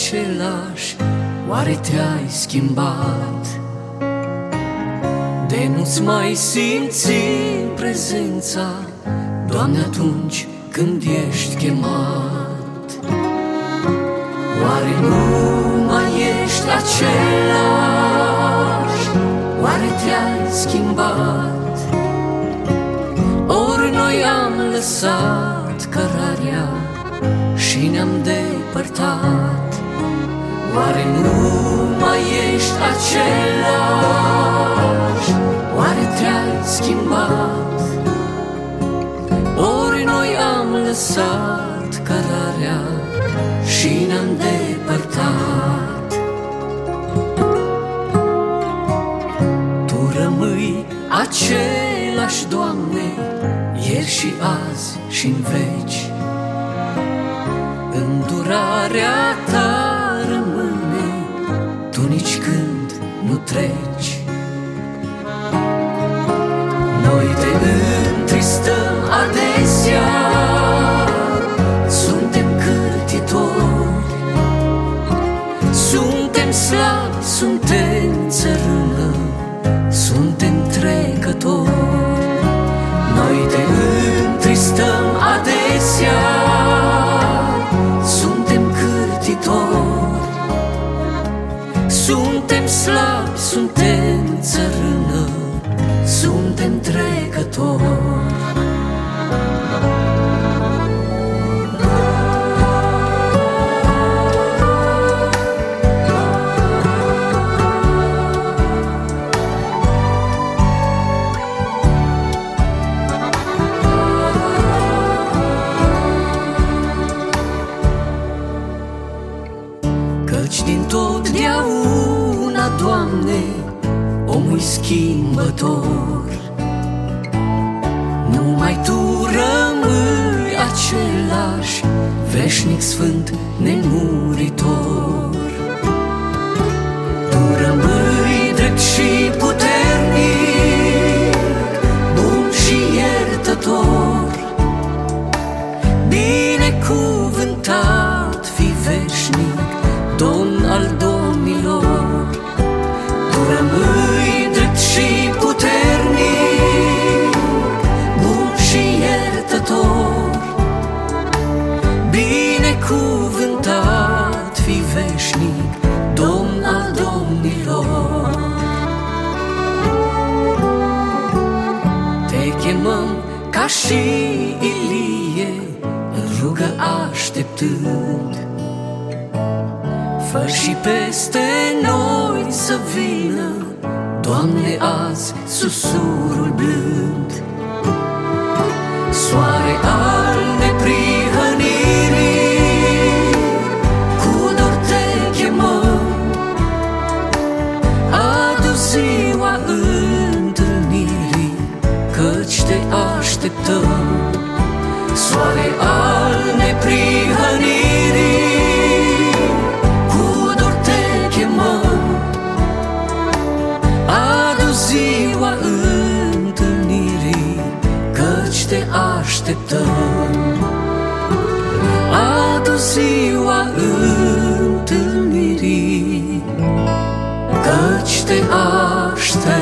același, oare te-ai schimbat? De nu-ți mai simți prezența, Doamne, atunci când ești chemat? Oare nu mai ești același? Oare te-ai schimbat? Ori noi am lăsat cărarea și ne-am depărtat? Oare nu mai ești același? Oare te-ai schimbat? Ori noi am lăsat cărarea și ne-am depărtat? Tu rămâi același, Doamne, ieri și azi și în veci. Îndurarea Ta rămâne, Tu nici când nu treci. Noi te întristăm adesea, suntem cârtitori, suntem slabi, suntem țărână, suntem trecători. Noi te întristăm adesea, suntem cârtitori, suntem slabi, suntem țărână, suntem trecători. Căci din totdeauna, Doamne, omul schimbător, numai Tu rămâi același, veșnic, sfânt, nemuritor. Tu rămâi drept și puternic, bun și iertător, binecuvântat fi veșnic, Domn al domnilor. Tu rămâi drept și puternic, bun și iertător, binecuvântat fi veșnic, Domn al domnilor. Te chemăm ca și Ilie, în rugă așteptând, fă și peste noi să vină, Doamne, azi susurul blând. Soare al neprihănirii, cu dor te chemăm, adu ziua întâlnirii, căci te așteptăm. Soare al neprihănirii, ziua întâlnirii, căci te așteptăm. Adu ziua întâlnirii, căci te așteptăm.